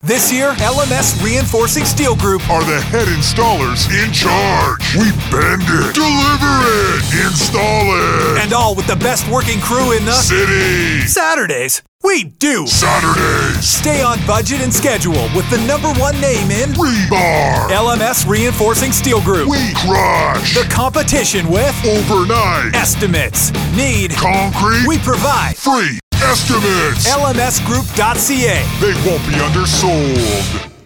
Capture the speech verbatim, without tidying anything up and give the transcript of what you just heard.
This year, L M S Reinforcing Steel Group are the head installers in charge. We bend it, deliver it, install it. And all with the best working crew in the city. Saturdays, we do Saturdays. Stay on budget and schedule with the number one name in rebar. L M S Reinforcing Steel Group. We crush the competition with overnight estimates. Need concrete? We provide free estimates. L M S group dot C A. They won't be undersold.